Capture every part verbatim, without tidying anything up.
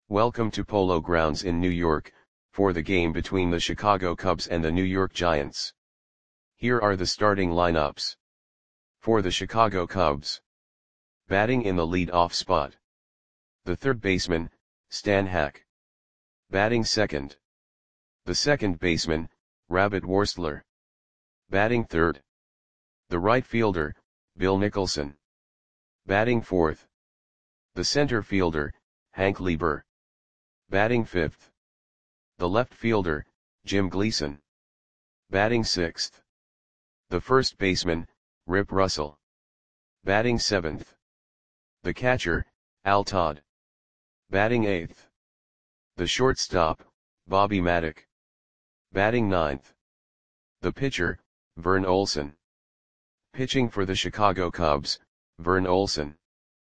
Welcome to Polo Grounds in New York, for the game between the Chicago Cubs and the New York Giants. Here are the starting lineups. For the Chicago Cubs. Batting in the lead-off spot. The third baseman, Stan Hack. Batting second. The second baseman, Rabbit Worstler. Batting third. The right fielder, Bill Nicholson. Batting fourth. The center fielder, Hank Lieber. Batting fifth. The left fielder, Jim Gleason. Batting sixth. The first baseman, Rip Russell. Batting seventh. The catcher, Al Todd. Batting eighth. The shortstop, Bobby Maddock. Batting ninth. The pitcher, Vern Olson. Pitching for the Chicago Cubs, Vern Olson.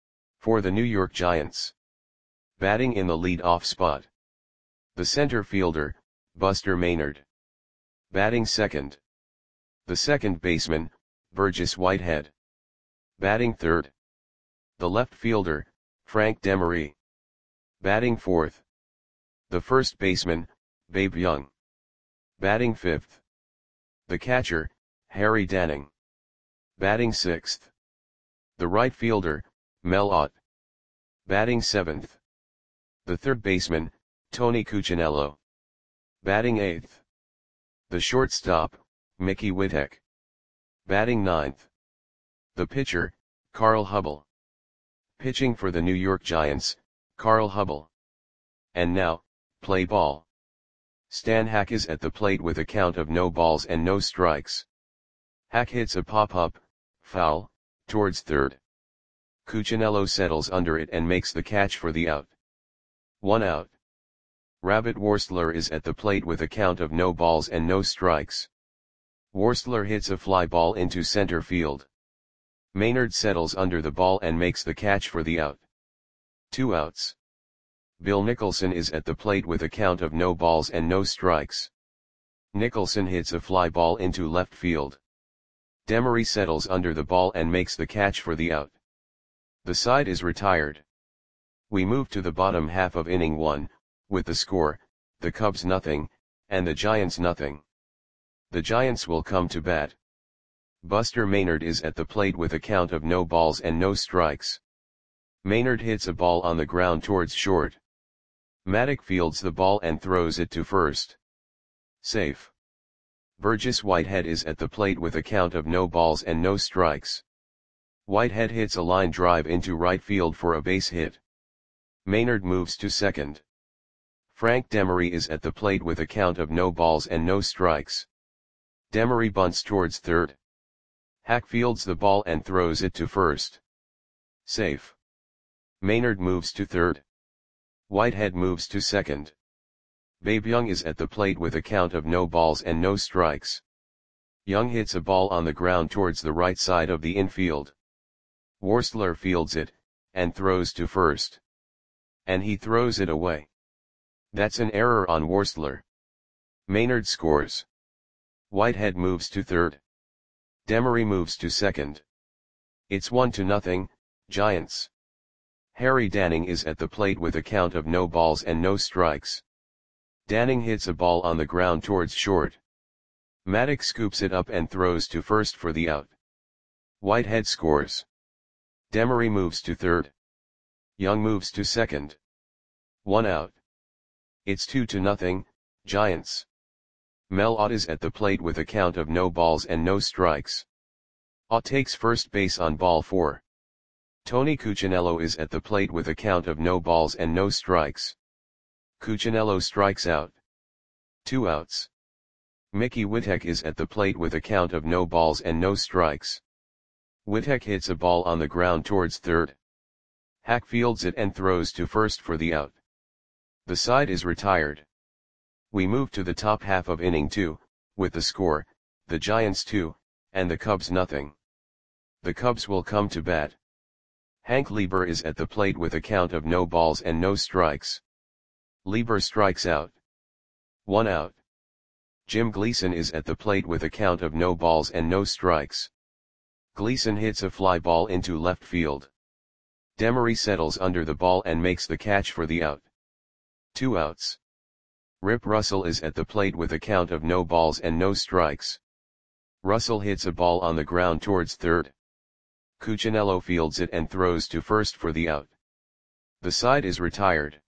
For the New York Giants. Batting in the lead-off spot. The center fielder, Buster Maynard. Batting second. The second baseman, Burgess Whitehead. Batting third. The left fielder, Frank Demery. Batting fourth. The first baseman, Babe Young. Batting fifth. The catcher, Harry Danning. Batting sixth. The right fielder, Mel Ott. Batting seventh. The third baseman, Tony Cuccinello. Batting eighth. The shortstop, Mickey Whittek. Batting ninth. The pitcher, Carl Hubbell. Pitching for the New York Giants, Carl Hubbell. And now, play ball. Stan Hack is at the plate with a count of no balls and no strikes. Hack hits a pop-up, foul, towards third. Cuccinello settles under it and makes the catch for the out. One out. Rabbit Worstler is at the plate with a count of no balls and no strikes. Worstler hits a fly ball into center field. Maynard settles under the ball and makes the catch for the out. Two outs. Bill Nicholson is at the plate with a count of no balls and no strikes. Nicholson hits a fly ball into left field. Demery settles under the ball and makes the catch for the out. The side is retired. We move to the bottom half of inning one, with the score, the Cubs nothing, and the Giants nothing. The Giants will come to bat. Buster Maynard is at the plate with a count of no balls and no strikes. Maynard hits a ball on the ground towards short. Maddock fields the ball and throws it to first. Safe. Burgess Whitehead is at the plate with a count of no balls and no strikes. Whitehead hits a line drive into right field for a base hit. Maynard moves to second. Frank Demery is at the plate with a count of no balls and no strikes. Demery bunts towards third. Hack fields the ball and throws it to first. Safe. Maynard moves to third. Whitehead moves to second. Babe Young is at the plate with a count of no balls and no strikes. Young hits a ball on the ground towards the right side of the infield. Worstler fields it, and throws to first. And he throws it away. That's an error on Worstler. Maynard scores. Whitehead moves to third. Demery moves to second. It's one to nothing, Giants. Harry Danning is at the plate with a count of no balls and no strikes. Danning hits a ball on the ground towards short. Maddock scoops it up and throws to first for the out. Whitehead scores. Demery moves to third. Young moves to second. One out. It's two to nothing, Giants. Mel Ott is at the plate with a count of no balls and no strikes. Ott takes first base on ball four. Tony Cuccinello is at the plate with a count of no balls and no strikes. Cuccinello strikes out. Two outs. Mickey Whittek is at the plate with a count of no balls and no strikes. Whittek hits a ball on the ground towards third. Hack fields it and throws to first for the out. The side is retired. We move to the top half of inning two, with the score, the Giants two, and the Cubs nothing. The Cubs will come to bat. Hank Lieber is at the plate with a count of no balls and no strikes. Lieber strikes out. One out. Jim Gleason is at the plate with a count of no balls and no strikes. Gleason hits a fly ball into left field. Demery settles under the ball and makes the catch for the out. Two outs. Rip Russell is at the plate with a count of no balls and no strikes. Russell hits a ball on the ground towards third. Cuccinello fields it and throws to first for the out. The side is retired.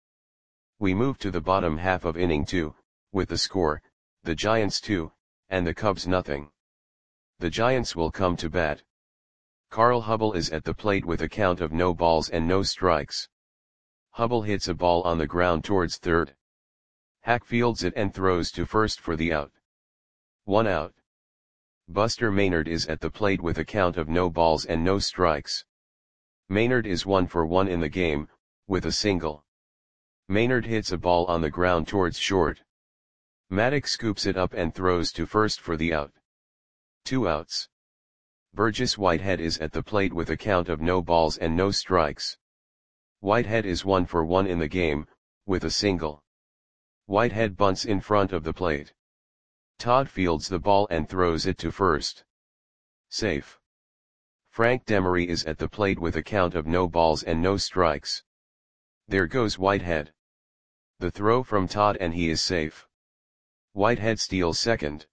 We move to the bottom half of inning two, with the score, the Giants two, and the Cubs nothing. The Giants will come to bat. Carl Hubble is at the plate with a count of no balls and no strikes. Hubble hits a ball on the ground towards third. Hack fields it and throws to first for the out. One out. Buster Maynard is at the plate with a count of no balls and no strikes. Maynard is one for one in the game, with a single. Maynard hits a ball on the ground towards short. Maddox scoops it up and throws to first for the out. Two outs. Burgess Whitehead is at the plate with a count of no balls and no strikes. Whitehead is one for one in the game, with a single. Whitehead bunts in front of the plate. Todd fields the ball and throws it to first. Safe. Frank Demery is at the plate with a count of no balls and no strikes. There goes Whitehead. The throw from Todd and he is safe. Whitehead steals second.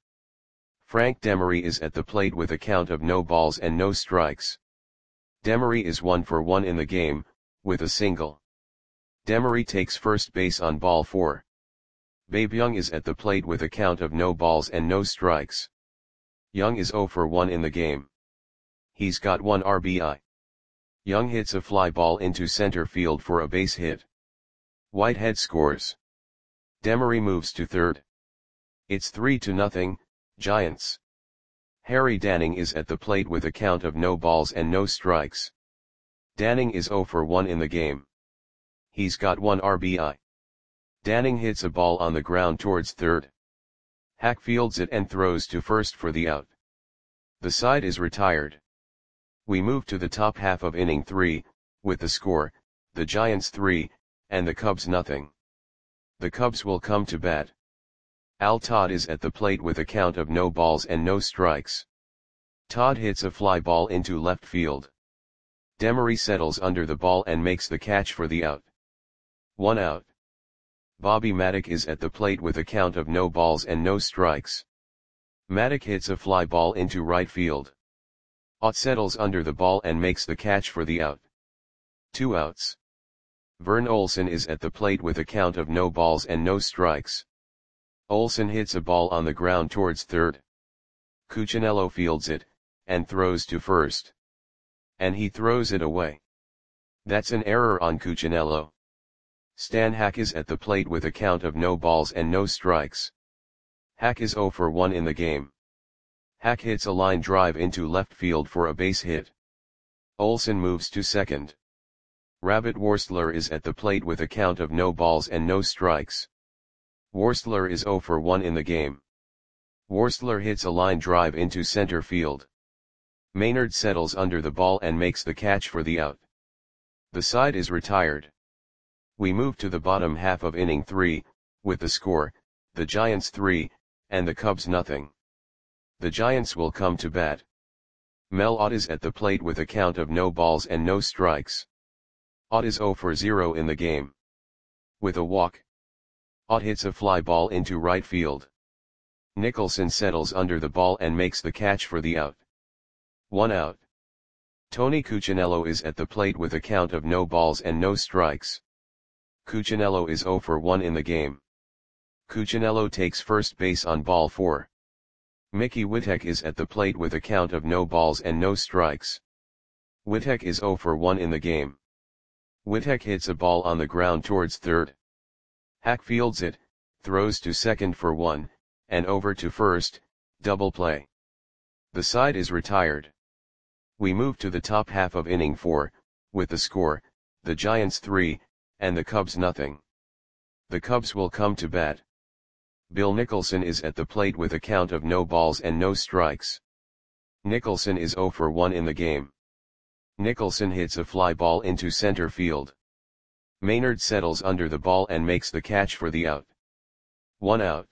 Frank Demery is at the plate with a count of no balls and no strikes. Demery is one for one in the game, with a single. Demery takes first base on ball four. Babe Young is at the plate with a count of no balls and no strikes. Young is zero for one in the game. He's got one R B I. Young hits a fly ball into center field for a base hit. Whitehead scores. Demery moves to third. It's three to nothing, Giants. Harry Danning is at the plate with a count of no balls and no strikes. Danning is zero for one in the game. He's got one R B I. Danning hits a ball on the ground towards third. Hack fields it and throws to first for the out. The side is retired. We move to the top half of inning three, with the score, the Giants three, and the Cubs nothing. The Cubs will come to bat. Al Todd is at the plate with a count of no balls and no strikes. Todd hits a fly ball into left field. Demery settles under the ball and makes the catch for the out. One out. Bobby Maddock is at the plate with a count of no balls and no strikes. Maddock hits a fly ball into right field. Ott settles under the ball and makes the catch for the out. Two outs. Vern Olson is at the plate with a count of no balls and no strikes. Olson hits a ball on the ground towards third. Cuccinello fields it, and throws to first. And he throws it away. That's an error on Cuccinello. Stan Hack is at the plate with a count of no balls and no strikes. Hack is zero for one in the game. Hack hits a line drive into left field for a base hit. Olson moves to second. Rabbit Worstler is at the plate with a count of no balls and no strikes. Worstler is zero for one in the game. Worstler hits a line drive into center field. Maynard settles under the ball and makes the catch for the out. The side is retired. We move to the bottom half of inning three, with the score, the Giants three, and the Cubs nothing. The Giants will come to bat. Mel Ott is at the plate with a count of no balls and no strikes. Ott is zero for zero in the game. With a walk. Ott hits a fly ball into right field. Nicholson settles under the ball and makes the catch for the out. One out. Tony Cuccinello is at the plate with a count of no balls and no strikes. Cuccinello is zero for one in the game. Cuccinello takes first base on ball four. Mickey Witek is at the plate with a count of no balls and no strikes. Witek is zero for one in the game. Witek hits a ball on the ground towards third. Hack fields it, throws to second for one, and over to first, double play. The side is retired. We move to the top half of inning four, with the score, the Giants three, and the Cubs nothing. The Cubs will come to bat. Bill Nicholson is at the plate with a count of no balls and no strikes. Nicholson is zero for one in the game. Nicholson hits a fly ball into center field. Maynard settles under the ball and makes the catch for the out. One out.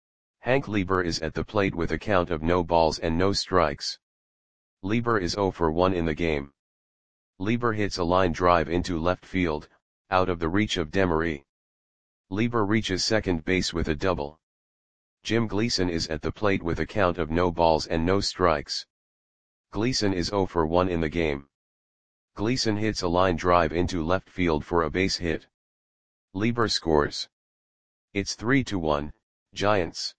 Hank Lieber is at the plate with a count of no balls and no strikes. Lieber is zero for one in the game. Lieber hits a line drive into left field, out of the reach of Demery. Lieber reaches second base with a double. Jim Gleason is at the plate with a count of no balls and no strikes. Gleason is oh for one in the game. Gleason hits a line drive into left field for a base hit. Lieber scores. It's three to one, Giants.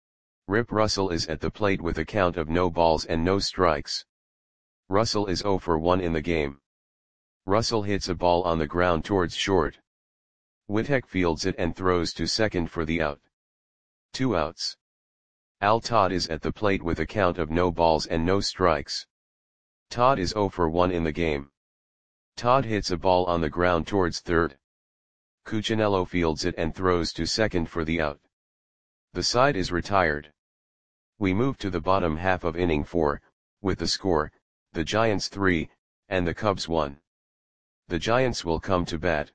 Rip Russell is at the plate with a count of no balls and no strikes. Russell is oh for one in the game. Russell hits a ball on the ground towards short. Whitek fields it and throws to second for the out. Two outs. Al Todd is at the plate with a count of no balls and no strikes. Todd is oh for one in the game. Todd hits a ball on the ground towards third. Cuccinello fields it and throws to second for the out. The side is retired. We move to the bottom half of inning four, with the score, the Giants three, and the Cubs one. The Giants will come to bat.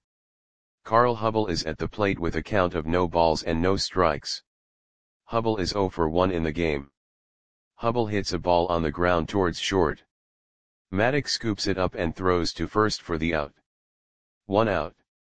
Carl Hubbell is at the plate with a count of no balls and no strikes. Hubbell is oh for one in the game. Hubbell hits a ball on the ground towards short. Maddox scoops it up and throws to first for the out. One out.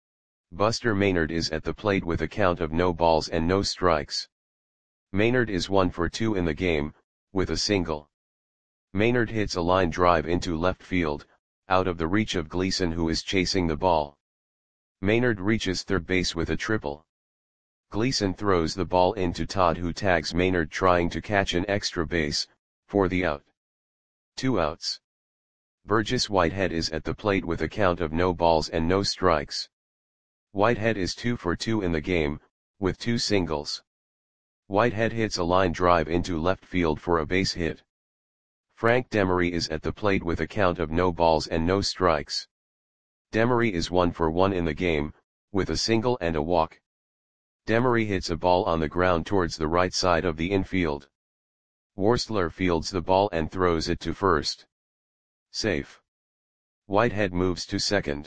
Buster Maynard is at the plate with a count of no balls and no strikes. Maynard is one for two in the game, with a single. Maynard hits a line drive into left field, out of the reach of Gleason who is chasing the ball. Maynard reaches third base with a triple. Gleason throws the ball into Todd who tags Maynard trying to catch an extra base, for the out. Two outs. Burgess Whitehead is at the plate with a count of no balls and no strikes. Whitehead is two for two in the game, with two singles. Whitehead hits a line drive into left field for a base hit. Frank Demery is at the plate with a count of no balls and no strikes. Demery is one for one in the game, with a single and a walk. Demery hits a ball on the ground towards the right side of the infield. Worstler fields the ball and throws it to first. Safe. Whitehead moves to second.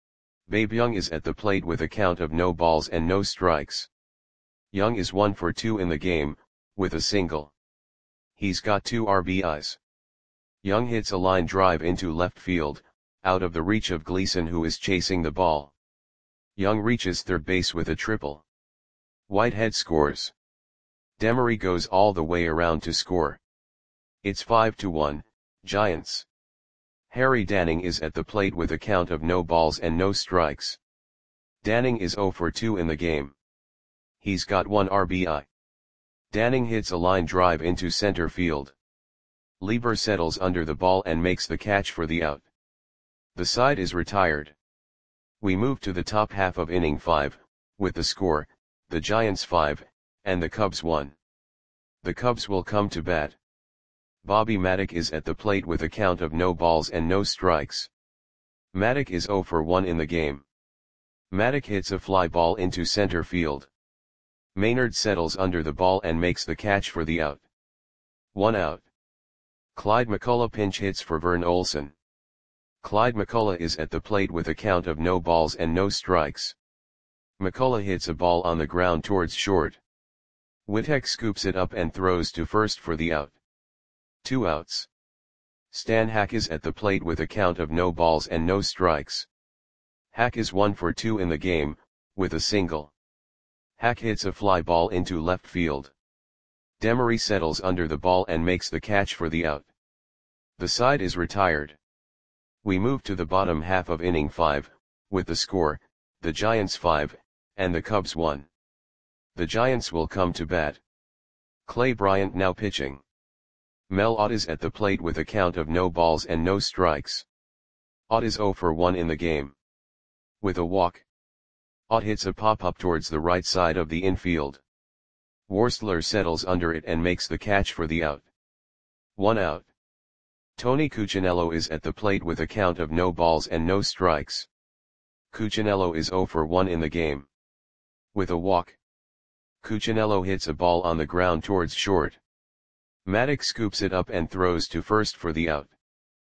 Babe Young is at the plate with a count of no balls and no strikes. Young is one for two in the game, with a single. He's got two R B Is. Young hits a line drive into left field, out of the reach of Gleason who is chasing the ball. Young reaches third base with a triple. Whitehead scores. Demery goes all the way around to score. It's five to one, Giants. Harry Danning is at the plate with a count of no balls and no strikes. Danning is oh for two in the game. He's got one R B I. Danning hits a line drive into center field. Lieber settles under the ball and makes the catch for the out. The side is retired. We move to the top half of inning five, with the score, the Giants five, and the Cubs one. The Cubs will come to bat. Bobby Maddock is at the plate with a count of no balls and no strikes. Maddock is oh for one in the game. Maddock hits a fly ball into center field. Maynard settles under the ball and makes the catch for the out. One out. Clyde McCullough pinch hits for Vern Olson. Clyde McCullough is at the plate with a count of no balls and no strikes. McCullough hits a ball on the ground towards short. Whitek scoops it up and throws to first for the out. Two outs. Stan Hack is at the plate with a count of no balls and no strikes. Hack is one for two in the game, with a single. Hack hits a fly ball into left field. Demery settles under the ball and makes the catch for the out. The side is retired. We move to the bottom half of inning five, with the score, the Giants five, and the Cubs one. The Giants will come to bat. Clay Bryant now pitching. Mel Ott is at the plate with a count of no balls and no strikes. Ott is oh for one in the game. With a walk. Ott hits a pop-up towards the right side of the infield. Worstler settles under it and makes the catch for the out. One out. Tony Cuccinello is at the plate with a count of no balls and no strikes. Cuccinello is oh for one in the game. With a walk. Cuccinello hits a ball on the ground towards short. Maddox scoops it up and throws to first for the out.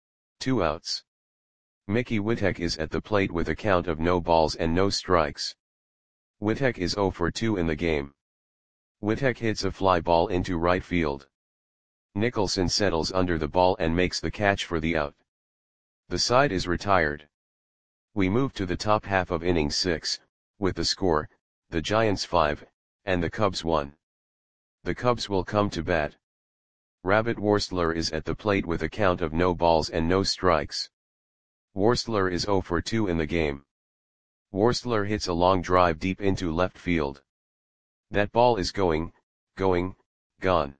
Two outs. Mickey Whitek is at the plate with a count of no balls and no strikes. Whitek is oh for two in the game. Whitek hits a fly ball into right field. Nicholson settles under the ball and makes the catch for the out. The side is retired. We move to the top half of inning six, with the score, the Giants five, and the Cubs one. The Cubs will come to bat. Rabbit Worstler is at the plate with a count of no balls and no strikes. Worstler is zero for two in the game. Worstler hits a long drive deep into left field. That ball is going, going, gone.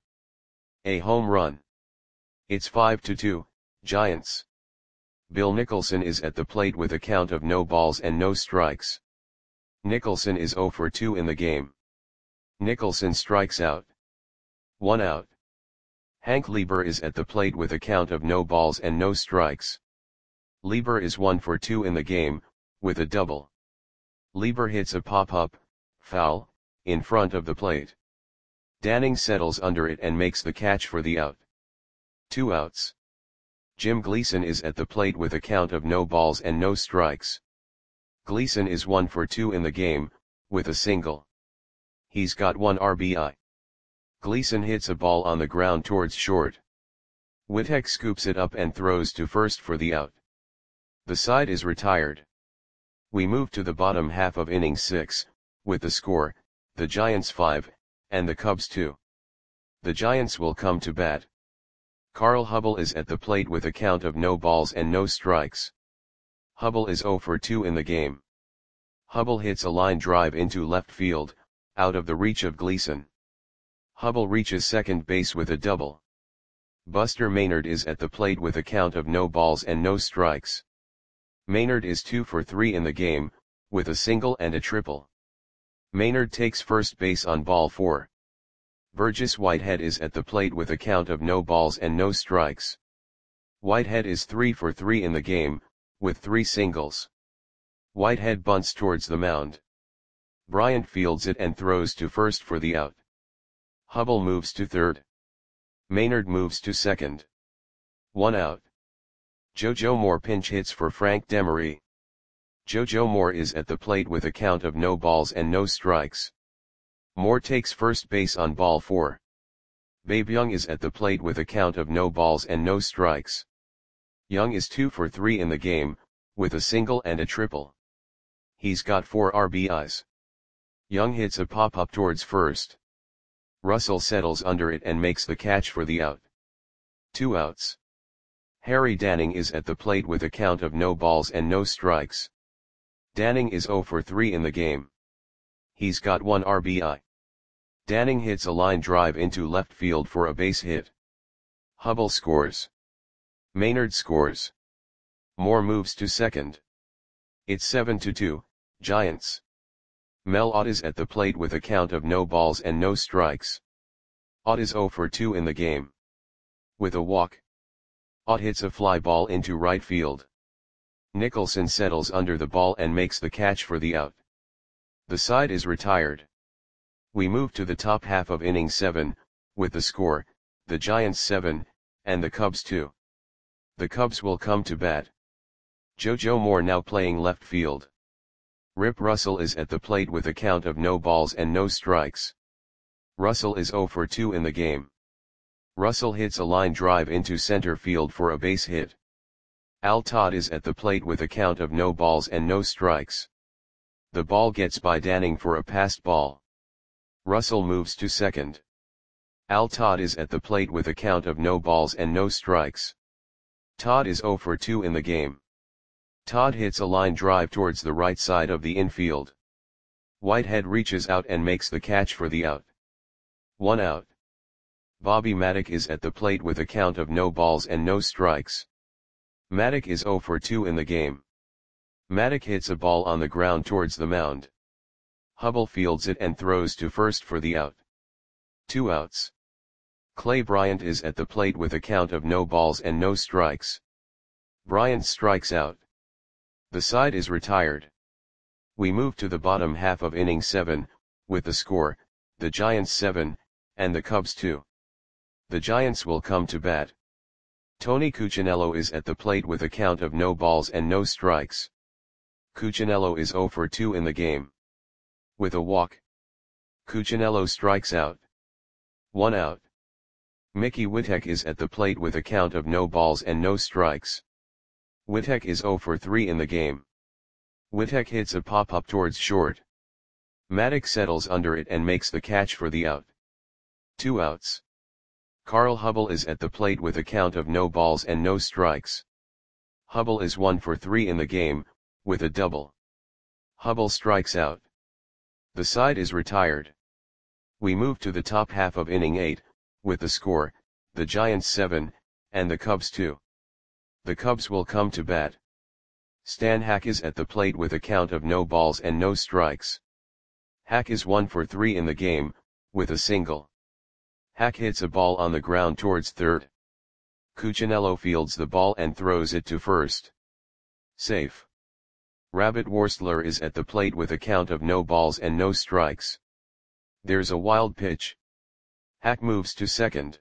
A home run. It's five to two, Giants. Bill Nicholson is at the plate with a count of no balls and no strikes. Nicholson is zero for two in the game. Nicholson strikes out. One out. Hank Lieber is at the plate with a count of no balls and no strikes. Lieber is one for two in the game, with a double. Lieber hits a pop-up, foul, in front of the plate. Danning settles under it and makes the catch for the out. Two outs. Jim Gleason is at the plate with a count of no balls and no strikes. Gleason is one for two in the game, with a single. He's got one R B I. Gleason hits a ball on the ground towards short. Wittek scoops it up and throws to first for the out. The side is retired. We move to the bottom half of inning six, with the score, the Giants five, and the Cubs two. The Giants will come to bat. Carl Hubbell is at the plate with a count of no balls and no strikes. Hubbell is zero for two in the game. Hubbell hits a line drive into left field, out of the reach of Gleason. Hubbell reaches second base with a double. Buster Maynard is at the plate with a count of no balls and no strikes. Maynard is two for three in the game, with a single and a triple. Maynard takes first base on ball four. Burgess Whitehead is at the plate with a count of no balls and no strikes. Whitehead is three for three in the game, with three singles. Whitehead bunts towards the mound. Bryant fields it and throws to first for the out. Hubbell moves to third. Maynard moves to second. One out. JoJo Moore pinch hits for Frank Demery. JoJo Moore is at the plate with a count of no balls and no strikes. Moore takes first base on ball four. Babe Young is at the plate with a count of no balls and no strikes. Young is two for three in the game, with a single and a triple. He's got four R B Is. Young hits a pop-up towards first. Russell settles under it and makes the catch for the out. Two outs. Harry Danning is at the plate with a count of no balls and no strikes. Danning is zero for three in the game. He's got one R B I. Danning hits a line drive into left field for a base hit. Hubbell scores. Maynard scores. Moore moves to second. It's seven to two, Giants. Mel Ott is at the plate with a count of no balls and no strikes. Ott is zero for two in the game. With a walk. Ott hits a fly ball into right field. Nicholson settles under the ball and makes the catch for the out. The side is retired. We move to the top half of inning seven, with the score, the Giants seven, and the Cubs two. The Cubs will come to bat. JoJo Moore now playing left field. Rip Russell is at the plate with a count of no balls and no strikes. Russell is zero for two in the game. Russell hits a line drive into center field for a base hit. Al Todd is at the plate with a count of no balls and no strikes. The ball gets by Danning for a passed ball. Russell moves to second. Al Todd is at the plate with a count of no balls and no strikes. Todd is zero for two in the game. Todd hits a line drive towards the right side of the infield. Whitehead reaches out and makes the catch for the out. One out. Bobby Maddock is at the plate with a count of no balls and no strikes. Maddock is zero for two in the game. Maddock hits a ball on the ground towards the mound. Hubbell fields it and throws to first for the out. Two outs. Clay Bryant is at the plate with a count of no balls and no strikes. Bryant strikes out. The side is retired. We move to the bottom half of inning seven, with the score, the Giants seven, and the Cubs two. The Giants will come to bat. Tony Cuccinello is at the plate with a count of no balls and no strikes. Cuccinello is zero for two in the game. With a walk. Cuccinello strikes out. One out. Mickey Wittek is at the plate with a count of no balls and no strikes. Wittek is zero for three in the game. Wittek hits a pop-up towards short. Maddox settles under it and makes the catch for the out. Two outs. Carl Hubble is at the plate with a count of no balls and no strikes. Hubble is one for three in the game, with a double. Hubble strikes out. The side is retired. We move to the top half of inning eight, with the score, the Giants seven, and the Cubs two. The Cubs will come to bat. Stan Hack is at the plate with a count of no balls and no strikes. Hack is one for three in the game, with a single. Hack hits a ball on the ground towards third. Cuccinello fields the ball and throws it to first. Safe. Rabbit Worstler is at the plate with a count of no balls and no strikes. There's a wild pitch. Hack moves to second.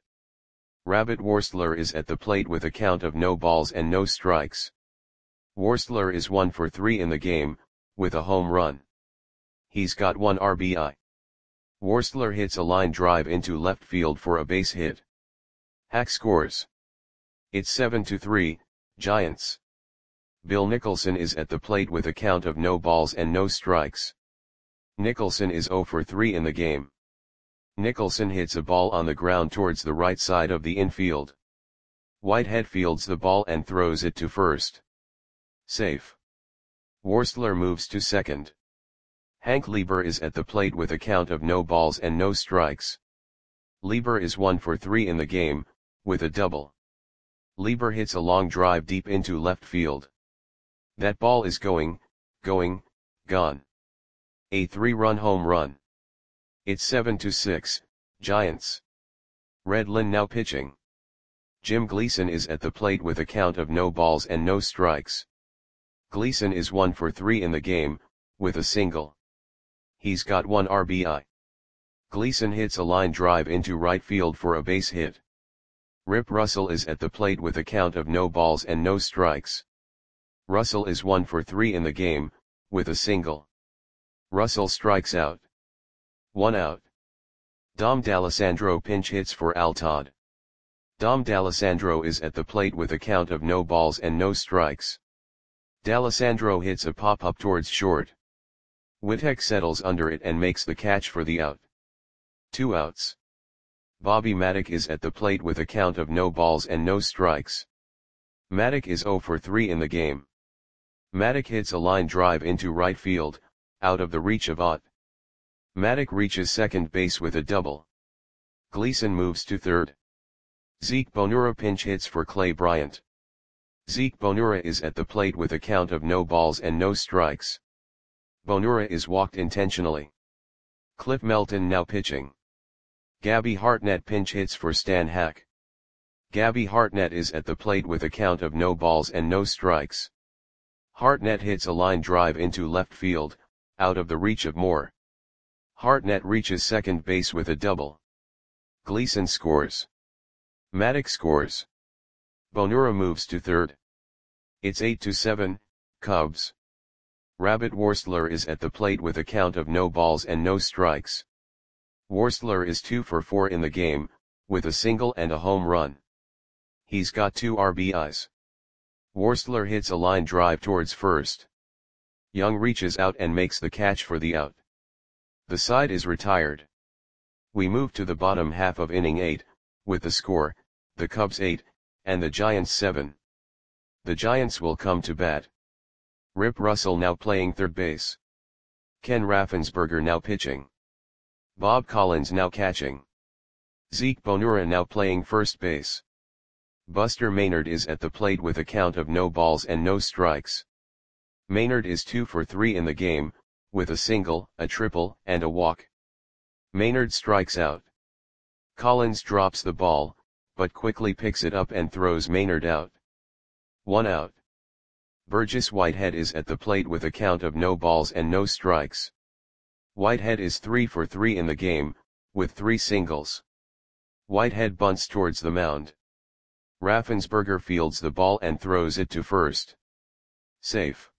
Rabbit Worstler is at the plate with a count of no balls and no strikes. Worstler is one for three in the game, with a home run. He's got one R B I. Worstler hits a line drive into left field for a base hit. Hack scores. It's seven to three, Giants. Bill Nicholson is at the plate with a count of no balls and no strikes. Nicholson is zero for three in the game. Nicholson hits a ball on the ground towards the right side of the infield. Whitehead fields the ball and throws it to first. Safe. Worstler moves to second. Hank Lieber is at the plate with a count of no balls and no strikes. Lieber is one for three in the game, with a double. Lieber hits a long drive deep into left field. That ball is going, going, gone. A three-run home run. It's seven to six, Giants. Redlin now pitching. Jim Gleason is at the plate with a count of no balls and no strikes. Gleason is one for three in the game, with a single. He's got one R B I. Gleason hits a line drive into right field for a base hit. Rip Russell is at the plate with a count of no balls and no strikes. Russell is one for three in the game, with a single. Russell strikes out. One out. Dom D'Alessandro pinch hits for Al Todd. Dom D'Alessandro is at the plate with a count of no balls and no strikes. D'Alessandro hits a pop-up towards short. Wittek settles under it and makes the catch for the out. Two outs. Bobby Maddock is at the plate with a count of no balls and no strikes. Maddock is zero for three in the game. Maddock hits a line drive into right field, out of the reach of Ott. Maddock reaches second base with a double. Gleason moves to third. Zeke Bonura pinch hits for Clay Bryant. Zeke Bonura is at the plate with a count of no balls and no strikes. Bonura is walked intentionally. Cliff Melton now pitching. Gabby Hartnett pinch hits for Stan Hack. Gabby Hartnett is at the plate with a count of no balls and no strikes. Hartnett hits a line drive into left field, out of the reach of Moore. Hartnett reaches second base with a double. Gleason scores. Maddock scores. Bonura moves to third. It's eight to seven, Cubs. Rabbit Worstler is at the plate with a count of no balls and no strikes. Worstler is two for four in the game, with a single and a home run. He's got two R B Is. Worstler hits a line drive towards first. Young reaches out and makes the catch for the out. The side is retired. We move to the bottom half of inning eight, with the score, the Cubs eight, and the Giants seven. The Giants will come to bat. Rip Russell now playing third base. Ken Raffensperger now pitching. Bob Collins now catching. Zeke Bonura now playing first base. Buster Maynard is at the plate with a count of no balls and no strikes. Maynard is two for three in the game, with a single, a triple, and a walk. Maynard strikes out. Collins drops the ball, but quickly picks it up and throws Maynard out. One out. Burgess Whitehead is at the plate with a count of no balls and no strikes. Whitehead is three for three in the game, with three singles. Whitehead bunts towards the mound. Raffensperger fields the ball and throws it to first. Safe.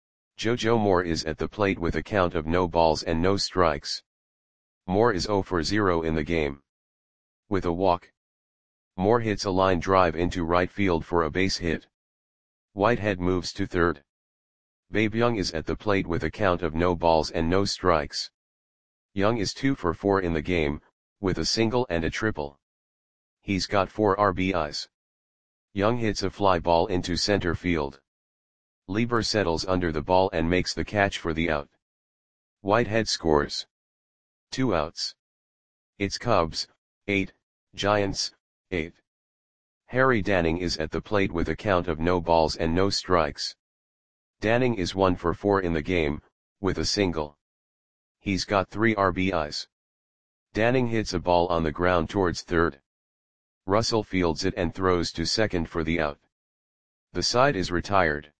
JoJo Moore is at the plate with a count of no balls and no strikes. Moore is zero for zero in the game. With a walk. Moore hits a line drive into right field for a base hit. Whitehead moves to third. Babe Young is at the plate with a count of no balls and no strikes. Young is two for four in the game, with a single and a triple. He's got four R B Is. Young hits a fly ball into center field. Lieber settles under the ball and makes the catch for the out. Whitehead scores. Two outs. It's Cubs, eight, Giants, eight. Harry Danning is at the plate with a count of no balls and no strikes. Danning is one for four in the game, with a single. He's got three R B Is. Danning hits a ball on the ground towards third. Russell fields it and throws to second for the out. The side is retired.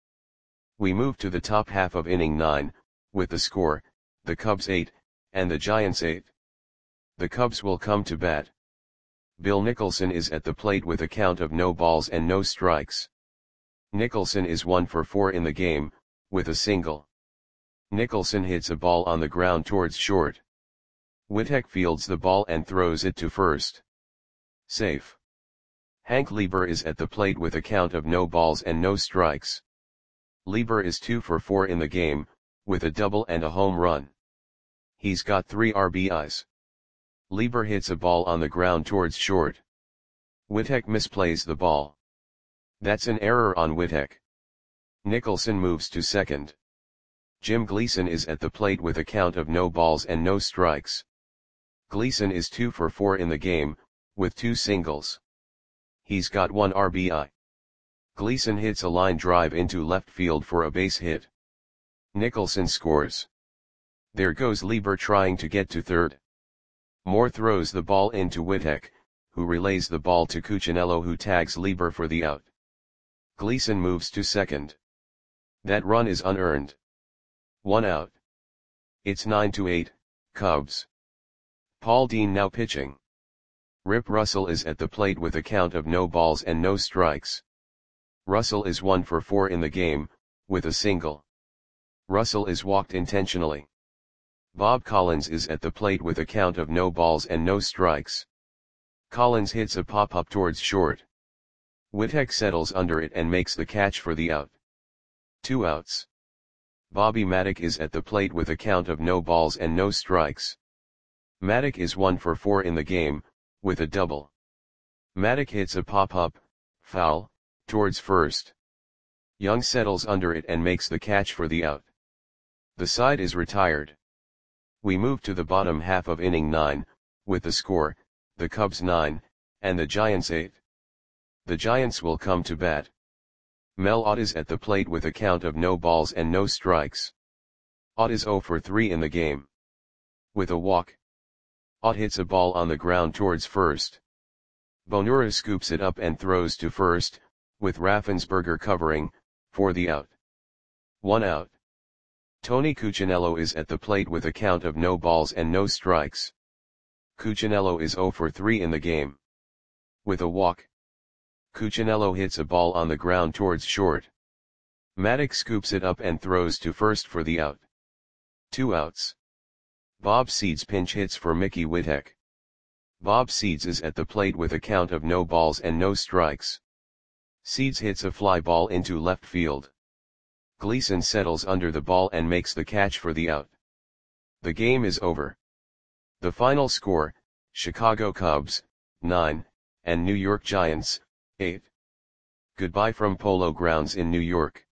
We move to the top half of inning nine, with the score, the Cubs eight, and the Giants eight. The Cubs will come to bat. Bill Nicholson is at the plate with a count of no balls and no strikes. Nicholson is one for four in the game, with a single. Nicholson hits a ball on the ground towards short. Wittek fields the ball and throws it to first. Safe. Hank Lieber is at the plate with a count of no balls and no strikes. Lieber is two for four in the game, with a double and a home run. He's got three R B Is. Lieber hits a ball on the ground towards short. Wittek misplays the ball. That's an error on Wittek. Nicholson moves to second. Jim Gleason is at the plate with a count of no balls and no strikes. Gleason is two for four in the game, with two singles. He's got one R B I. Gleason hits a line drive into left field for a base hit. Nicholson scores. There goes Lieber trying to get to third. Moore throws the ball into Wittek, who relays the ball to Cuccinello, who tags Lieber for the out. Gleason moves to second. That run is unearned. One out. It's nine to eight, Cubs. Paul Dean now pitching. Rip Russell is at the plate with a count of no balls and no strikes. Russell is one for four in the game, with a single. Russell is walked intentionally. Bob Collins is at the plate with a count of no balls and no strikes. Collins hits a pop-up towards short. Wittek settles under it and makes the catch for the out. Two outs. Bobby Maddock is at the plate with a count of no balls and no strikes. Maddock is one for four in the game, with a double. Maddock hits a pop-up, foul, towards first. Young settles under it and makes the catch for the out. The side is retired. We move to the bottom half of inning nine, with the score, the Cubs nine, and the Giants eight. The Giants will come to bat. Mel Ott is at the plate with a count of no balls and no strikes. Ott is zero for three in the game. With a walk. Ott hits a ball on the ground towards first. Bonura scoops it up and throws to first, with Raffensperger covering, for the out. One out. Tony Cuccinello is at the plate with a count of no balls and no strikes. Cuccinello is zero for three in the game. With a walk. Cuccinello hits a ball on the ground towards short. Maddock scoops it up and throws to first for the out. Two outs. Bob Seeds pinch hits for Mickey Wittek. Bob Seeds is at the plate with a count of no balls and no strikes. Seeds hits a fly ball into left field. Gleason settles under the ball and makes the catch for the out. The game is over. The final score, Chicago Cubs, nine, and New York Giants, eight. Goodbye from Polo Grounds in New York.